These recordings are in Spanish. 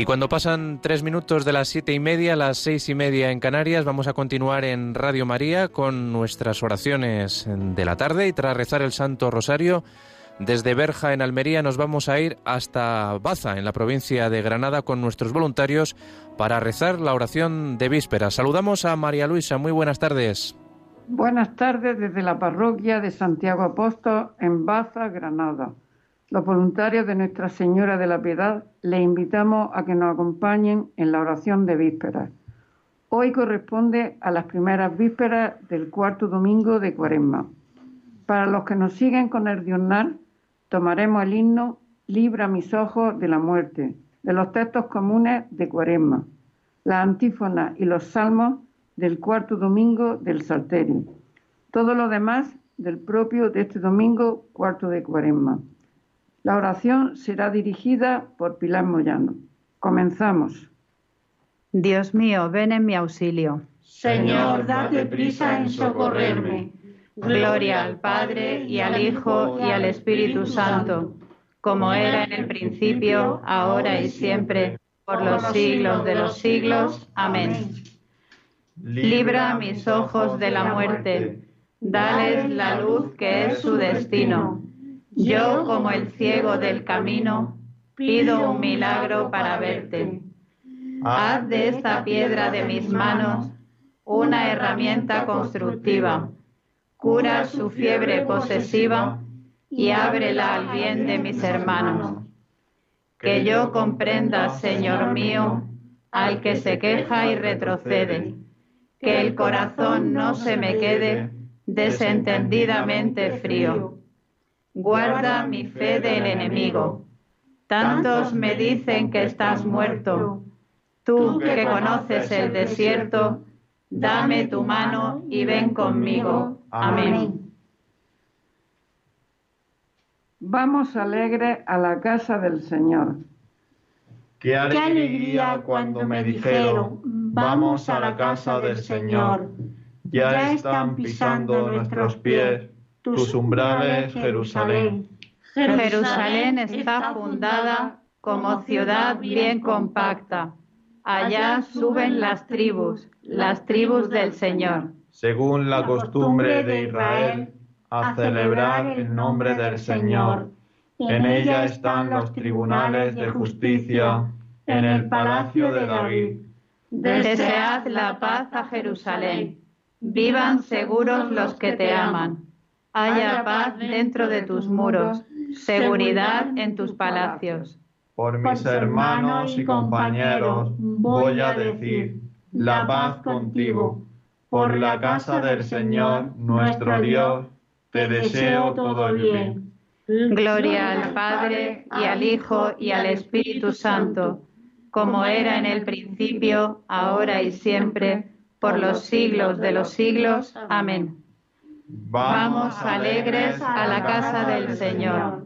cuando pasan 3 minutos de las 7:30, las 6:30 en Canarias, vamos a continuar en Radio María con nuestras oraciones de la tarde, y tras rezar el Santo Rosario, desde Berja en Almería nos vamos a ir hasta Baza, en la provincia de Granada, con nuestros voluntarios para rezar la oración de víspera. Saludamos a María Luisa, muy buenas tardes. Buenas tardes desde la parroquia de Santiago Apóstol en Baza, Granada. Los voluntarios de Nuestra Señora de la Piedad les invitamos a que nos acompañen en la oración de vísperas. Hoy corresponde a las primeras vísperas del cuarto domingo de Cuaresma. Para los que nos siguen con el diurnal, tomaremos el himno Libra mis ojos de la muerte, de los textos comunes de Cuaresma, las antífonas y los salmos del cuarto domingo del Salterio. Todo lo demás del propio de este domingo cuarto de Cuaresma. La oración será dirigida por Pilar Moyano. Comenzamos. Dios mío, ven en mi auxilio. Señor, date prisa en socorrerme. Gloria al Padre, y al Hijo, y al Espíritu Santo, como era en el principio, ahora y siempre, por los siglos de los siglos. Amén. Libra mis ojos de la muerte, dales la luz que es su destino. Yo, como el ciego del camino, pido un milagro para verte. Haz de esta piedra de mis manos una herramienta constructiva. Cura su fiebre posesiva y ábrela al bien de mis hermanos. Que yo comprenda, Señor mío, al que se queja y retrocede, que el corazón no se me quede desentendidamente frío. Guarda mi fe del enemigo. Tantos me dicen que estás muerto. Tú que conoces el desierto, dame tu mano y ven conmigo. Amén. Vamos alegres a la casa del Señor. Qué alegría cuando me dijeron, vamos a la casa del Señor. Ya están pisando nuestros pies tus umbrales, Jerusalén. Jerusalén está fundada como ciudad bien compacta. Allá suben las tribus del Señor. Según la costumbre de Israel, a celebrar el nombre del Señor. En ella están los tribunales de justicia, en el palacio de David. Desead la paz a Jerusalén. Vivan seguros los que te aman. Haya paz dentro de tus muros, seguridad en tus palacios. Por mis hermanos y compañeros voy a decir, la paz contigo. Por la casa del Señor, nuestro Dios, te deseo todo el bien. Gloria al Padre, y al Hijo, y al Espíritu Santo, como era en el principio, ahora y siempre, por los siglos de los siglos. Amén. Vamos alegres a la casa del Señor.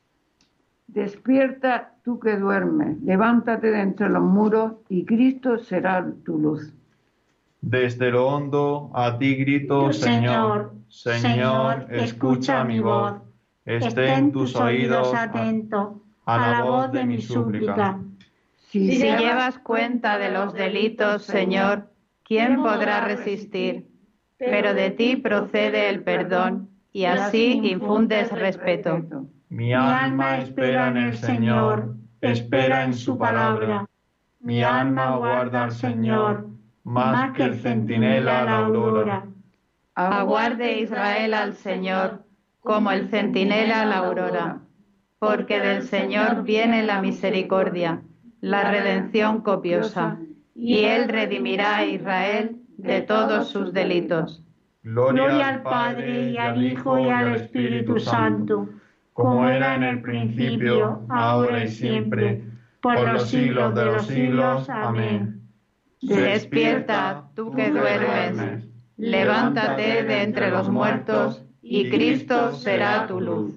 Despierta tú que duermes, levántate de entre los muros y Cristo será tu luz. Desde lo hondo a ti grito, Señor, Señor, escucha mi voz. Estén tus oídos atentos a la voz de mi súplica. Si llevas cuenta de los delitos, Señor, ¿quién podrá resistir? Pero de ti procede el perdón, y así infundes respeto. Mi alma espera en el Señor, espera en su palabra. Mi alma guarda al Señor, más que el centinela a la aurora. Aguarde Israel al Señor, como el centinela a la aurora, porque del Señor viene la misericordia, la redención copiosa, y Él redimirá a Israel de todos sus delitos. Gloria al Padre, y al Hijo, y al Espíritu Santo, como era en el principio, ahora y siempre, por los siglos de los siglos. Amén. Despierta, tú que duermes, levántate de entre los muertos, y Cristo será tu luz.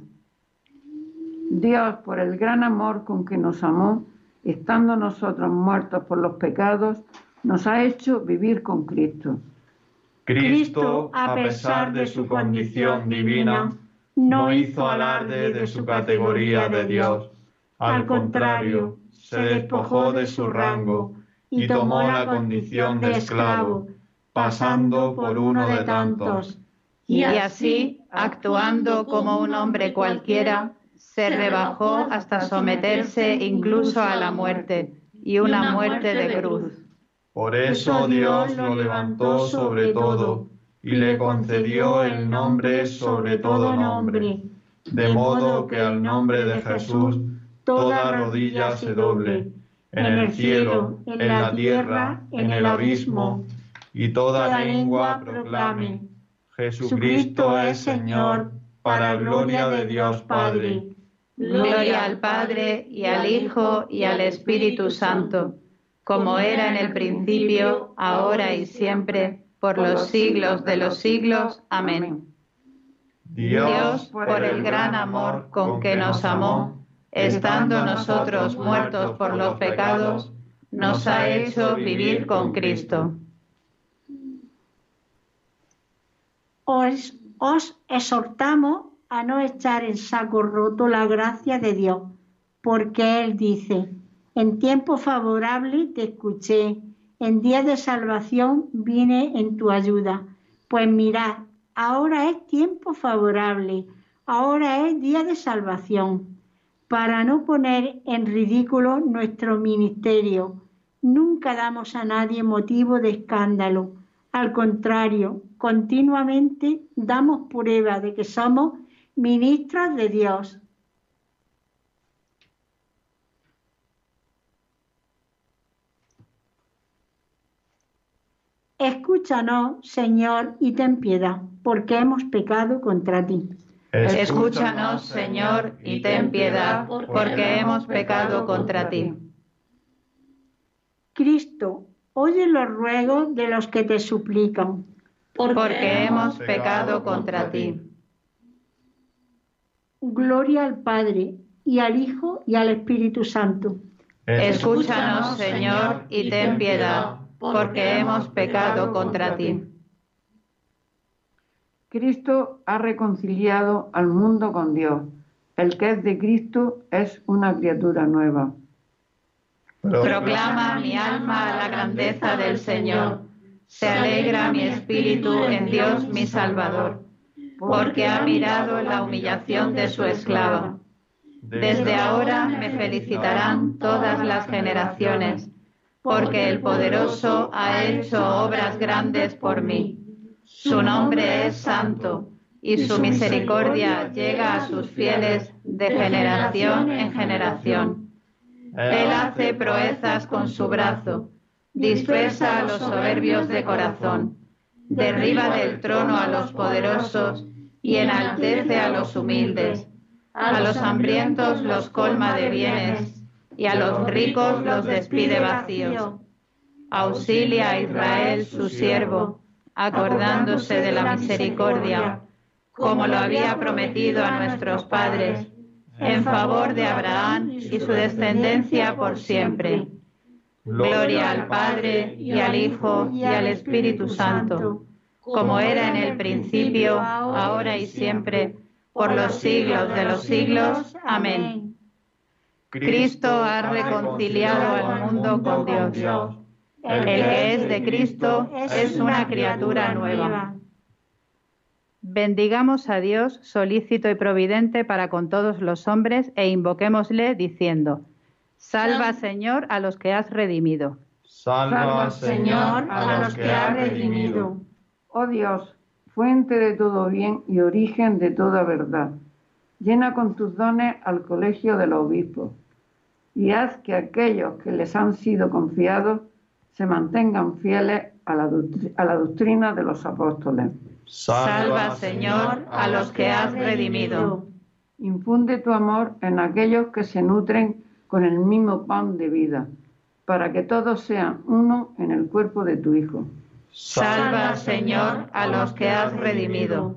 Dios, por el gran amor con que nos amó, estando nosotros muertos por los pecados, nos ha hecho vivir con Cristo. Cristo, a pesar de su condición divina, no hizo alarde de su categoría de Dios. Al contrario, se despojó de su rango y tomó la condición de esclavo, pasando por uno de tantos. Y así, actuando como un hombre cualquiera, se rebajó hasta someterse incluso a la muerte, y una muerte de cruz. Por eso Dios lo levantó sobre todo y le concedió el nombre sobre todo nombre, de modo que al nombre de Jesús toda rodilla se doble, en el cielo, en la tierra, en el abismo, y toda lengua proclame: Jesucristo es Señor, para gloria de Dios Padre. Gloria al Padre, y al Hijo, y al Espíritu Santo, como era en el principio, ahora y siempre, por los siglos de los siglos. Amén. Dios, por el gran amor con que nos amó, estando nosotros muertos por los pecados, nos ha hecho vivir con Cristo. Os exhortamos a no echar en saco roto la gracia de Dios, porque Él dice: en tiempo favorable te escuché, en día de salvación vine en tu ayuda. Pues mirad, ahora es tiempo favorable, ahora es día de salvación. Para no poner en ridículo nuestro ministerio, nunca damos a nadie motivo de escándalo. Al contrario, continuamente damos prueba de que somos ministros de Dios. Escúchanos, Señor, y ten piedad, porque hemos pecado contra ti. Escúchanos, Señor, y ten piedad, porque hemos pecado contra ti. Cristo, oye los ruegos de los que te suplican, porque hemos pecado contra ti. Gloria al Padre, y al Hijo, y al Espíritu Santo. Escúchanos, Señor, y ten piedad, porque hemos pecado contra ti. Cristo ha reconciliado al mundo con Dios. El que es de Cristo es una criatura nueva. Proclama mi alma la grandeza del Señor. Se alegra mi espíritu en Dios mi Salvador, porque ha mirado la humillación de su esclava. Desde ahora me felicitarán todas las generaciones, porque el Poderoso ha hecho obras grandes por mí. Su nombre es santo, y su misericordia llega a sus fieles de generación en generación. Él hace proezas con su brazo, dispersa a los soberbios de corazón, derriba del trono a los poderosos y enaltece a los humildes. A los hambrientos los colma de bienes, y a los ricos los despide vacíos. Auxilia a Israel su siervo, acordándose de la misericordia, como lo había prometido a nuestros padres, en favor de Abraham y su descendencia por siempre. Gloria al Padre, y al Hijo, y al Espíritu Santo, como era en el principio, ahora y siempre, por los siglos de los siglos. Amén. Cristo ha reconciliado al mundo con Dios. El que es de Cristo es una criatura nueva. Bendigamos a Dios, solícito y providente para con todos los hombres, e invoquémosle diciendo: Salva, Señor, a los que has redimido. Salva, Señor, a los que has redimido. Oh Dios, fuente de todo bien y origen de toda verdad, llena con tus dones al colegio de los obispos, y haz que aquellos que les han sido confiados se mantengan fieles a la doctrina de los apóstoles. Salva, Señor, a los que has redimido. Infunde tu amor en aquellos que se nutren con el mismo pan de vida, para que todos sean uno en el cuerpo de tu Hijo. Salva, Señor, a los que has redimido.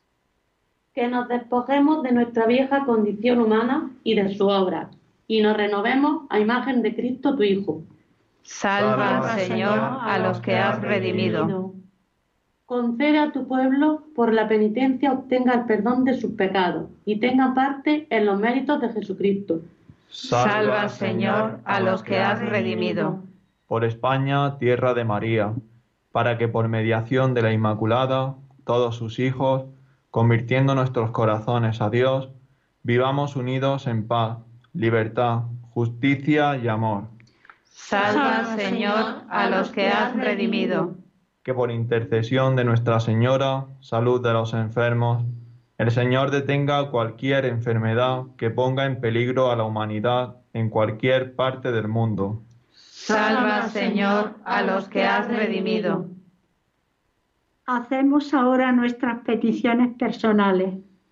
Que nos despojemos de nuestra vieja condición humana y de su obra, y nos renovemos a imagen de Cristo tu Hijo. Salva, Señor, a los que has redimido. Concede a tu pueblo, por la penitencia, obtenga el perdón de sus pecados y tenga parte en los méritos de Jesucristo. Salva, Señor, a los que has redimido. Por España, tierra de María, para que por mediación de la Inmaculada, todos sus hijos, convirtiendo nuestros corazones a Dios, vivamos unidos en paz, libertad, justicia y amor. Salva, Señor, a los que has redimido. Que por intercesión de Nuestra Señora, salud de los enfermos, el Señor detenga cualquier enfermedad que ponga en peligro a la humanidad en cualquier parte del mundo. Salva, Señor, a los que has redimido. Hacemos ahora nuestras peticiones personales.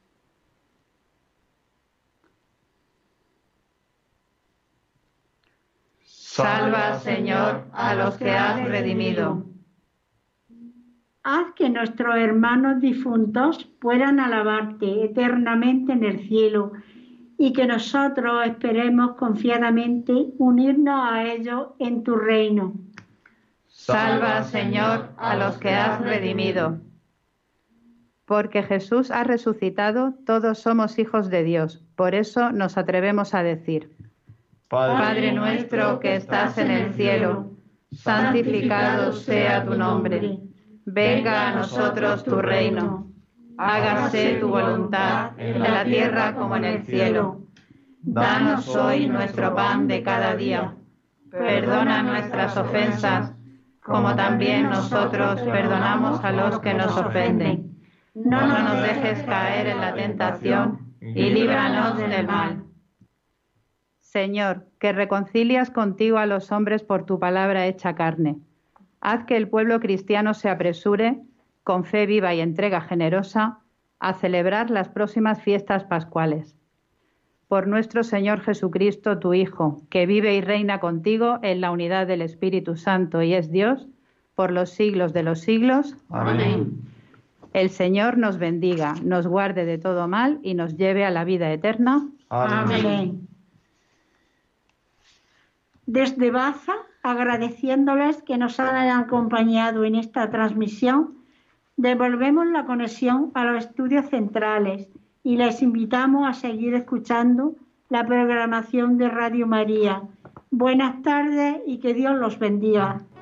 Salva, Señor, a los que has redimido. Haz que nuestros hermanos difuntos puedan alabarte eternamente en el cielo y que nosotros esperemos confiadamente unirnos a ellos en tu reino. Salva, Señor, a los que has redimido. Porque Jesús ha resucitado, todos somos hijos de Dios. Por eso nos atrevemos a decir: Padre nuestro que estás en el cielo, santificado sea tu nombre. Venga a nosotros tu reino. Hágase tu voluntad en la tierra como en el cielo. Danos hoy nuestro pan de cada día. Perdona nuestras ofensas, como también nosotros perdonamos a los que nos ofenden. No nos dejes caer en la tentación y líbranos del mal. Señor, que reconcilias contigo a los hombres por tu palabra hecha carne. Haz que el pueblo cristiano se apresure, con fe viva y entrega generosa, a celebrar las próximas fiestas pascuales. Por nuestro Señor Jesucristo, tu Hijo, que vive y reina contigo en la unidad del Espíritu Santo y es Dios, por los siglos de los siglos. Amén. El Señor nos bendiga, nos guarde de todo mal y nos lleve a la vida eterna. Amén. Desde Baza, agradeciéndoles que nos hayan acompañado en esta transmisión, devolvemos la conexión a los estudios centrales y les invitamos a seguir escuchando la programación de Radio María. Buenas tardes y que Dios los bendiga.